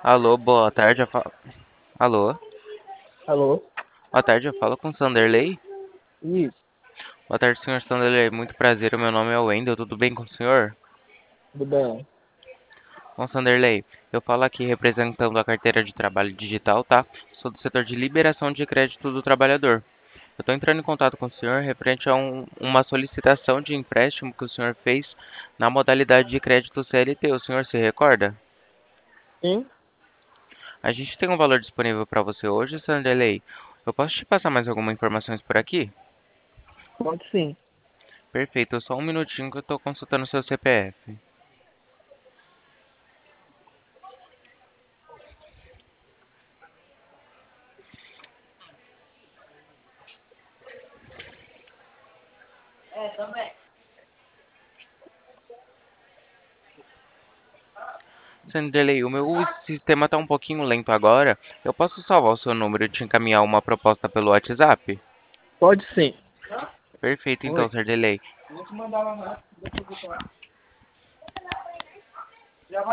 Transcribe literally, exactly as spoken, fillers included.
Alô, boa tarde. Eu falo... Alô, Alô? boa tarde. Eu falo com o Sanderley. Isso, Boa tarde, senhor Sanderley. Muito prazer. O meu nome é Wendel. Tudo bem com o senhor? tudo bem? Bom, Sanderley, eu falo aqui representando a carteira de trabalho digital, tá? Sou do setor de liberação de crédito do trabalhador. Eu estou entrando em contato com o senhor referente a um- uma solicitação de empréstimo que o senhor fez na modalidade de crédito C L T. O senhor se recorda? Sim, A gente tem um valor disponível para você hoje, Sanderley. Eu posso te passar mais algumas informações por aqui? pode sim. Perfeito, só um minutinho que eu estou consultando o seu C P F. Sanderley, o meu sistema está um pouquinho lento agora. Eu posso salvar o seu número e te encaminhar uma proposta pelo WhatsApp? Pode sim. Perfeito, então, Oi. Sanderley. Vou te mandar lá, né?